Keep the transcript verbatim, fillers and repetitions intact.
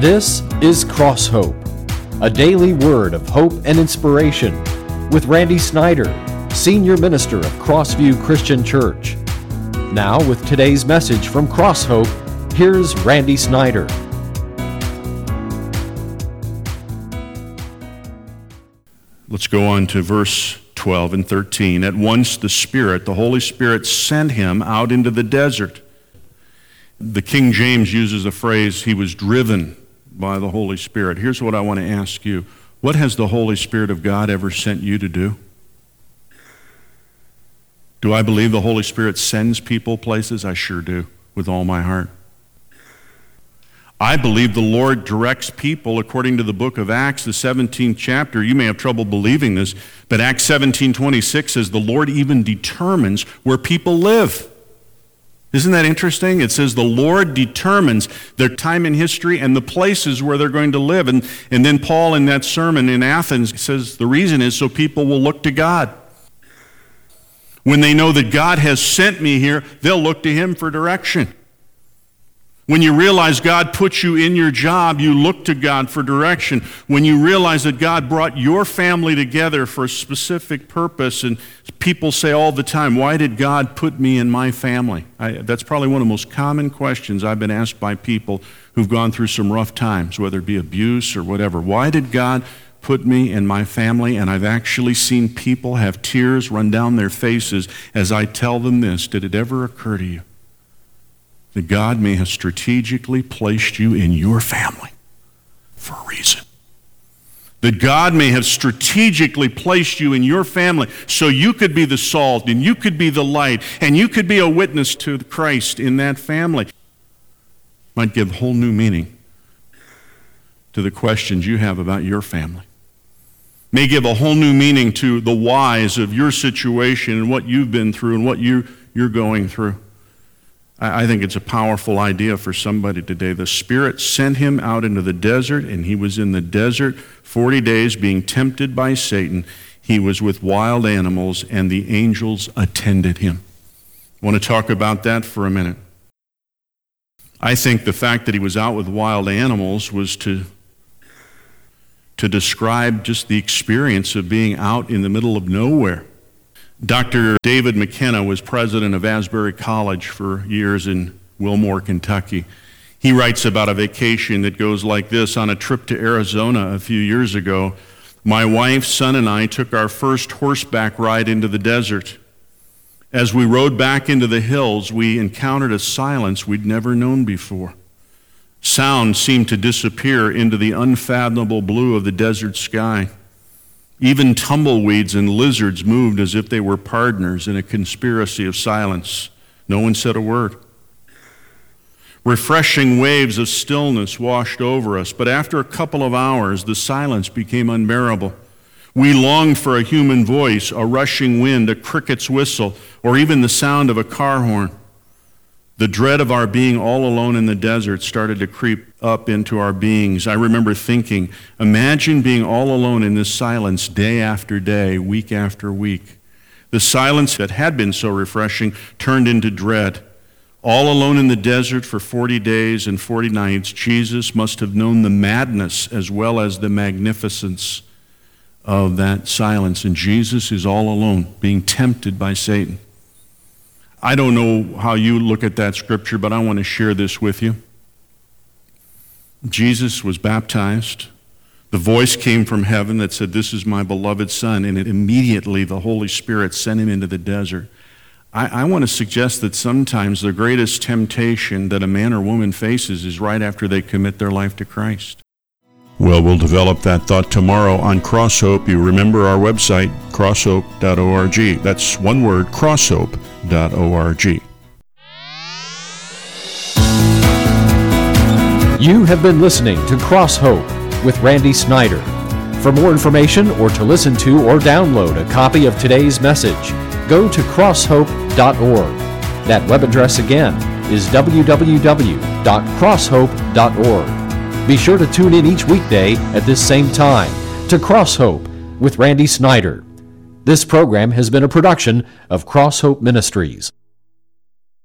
This is Cross Hope, a daily word of hope and inspiration with Randy Snyder, Senior Minister of Crossview Christian Church. Now with today's message from Cross Hope, here's Randy Snyder. Let's go on to verse twelve and thirteen. At once the Spirit, the Holy Spirit, sent him out into the desert. The King James uses the phrase, he was driven by the Holy Spirit. Here's what I want to ask you. What has the Holy Spirit of God ever sent you to do? Do I believe the Holy Spirit sends people places? I sure do, with all my heart. I believe the Lord directs people according to the book of Acts, the seventeenth chapter. You may have trouble believing this, but Acts seventeen twenty-six says the Lord even determines where people live. Isn't that interesting? It says the Lord determines their time in history and the places where they're going to live. And, and then Paul in that sermon in Athens says the reason is so people will look to God. When they know that God has sent me here, they'll look to Him for direction. When you realize God put you in your job, you look to God for direction. When you realize that God brought your family together for a specific purpose, and people say all the time, why did God put me in my family? I, that's probably one of the most common questions I've been asked by people who've gone through some rough times, whether it be abuse or whatever. Why did God put me in my family? And I've actually seen people have tears run down their faces as I tell them this. Did it ever occur to you that God may have strategically placed you in your family for a reason? That God may have strategically placed you in your family so you could be the salt and you could be the light and you could be a witness to Christ in that family. Might give whole new meaning to the questions you have about your family. May give a whole new meaning to the whys of your situation and what you've been through and what you, you're going through. I think it's a powerful idea for somebody today. The Spirit sent him out into the desert, and he was in the desert forty days being tempted by Satan. He was with wild animals, and the angels attended him. I want to talk about that for a minute. I think the fact that he was out with wild animals was to, to describe just the experience of being out in the middle of nowhere. Doctor David McKenna was president of Asbury College for years in Wilmore, Kentucky. He writes about a vacation that goes like this. On a trip to Arizona a few years ago, my wife, son, and I took our first horseback ride into the desert. As we rode back into the hills, we encountered a silence we'd never known before. Sound seemed to disappear into the unfathomable blue of the desert sky. Even tumbleweeds and lizards moved as if they were partners in a conspiracy of silence. No one said a word. Refreshing waves of stillness washed over us, but after a couple of hours, the silence became unbearable. We longed for a human voice, a rushing wind, a cricket's whistle, or even the sound of a car horn. The dread of our being all alone in the desert started to creep up into our beings. I remember thinking, imagine being all alone in this silence day after day, week after week. The silence that had been so refreshing turned into dread. All alone in the desert for forty days and forty nights, Jesus must have known the madness as well as the magnificence of that silence. And Jesus is all alone, being tempted by Satan. I don't know how you look at that scripture, but I want to share this with you. Jesus was baptized. The voice came from heaven that said, "This is my beloved Son," and it immediately the Holy Spirit sent him into the desert. I, I want to suggest that sometimes the greatest temptation that a man or woman faces is right after they commit their life to Christ. Well, we'll develop that thought tomorrow on Cross Hope. You remember our website, cross hope dot org. That's one word, cross hope dot org. You have been listening to Cross Hope with Randy Snyder. For more information or to listen to or download a copy of today's message, go to cross hope dot org. That web address again is w w w dot cross hope dot org. Be sure to tune in each weekday at this same time to Cross Hope with Randy Snyder. This program has been a production of Cross Hope Ministries.